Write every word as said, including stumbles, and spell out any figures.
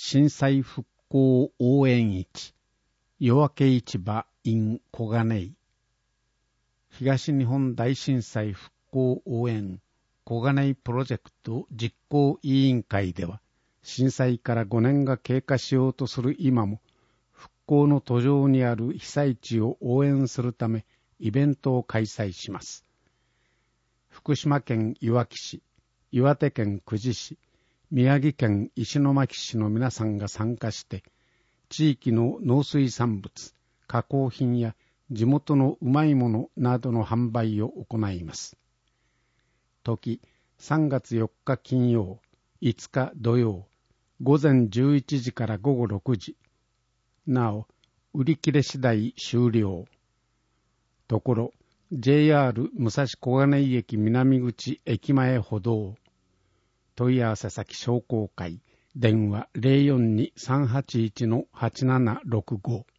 震災復興応援市夜明け市場 in 小金井東日本大震災復興応援小金井プロジェクト実行委員会では、震災からごねんが経過しようとする今も復興の途上にある被災地を応援するためイベントを開催します。福島県いわき市、岩手県久慈市、宮城県石巻市の皆さんが参加して、地域の農水産物、加工品や地元のうまいものなどの販売を行います。時、さんがつよっか金曜、いつか土曜、午前じゅういちじから午後ろくじ。なお、売り切れ次第終了。ところ、ジェイアール 武蔵小金井駅南口駅前歩道。問い合わせ先商工会、電話 ゼロよんに さんはちいち はちななろくご。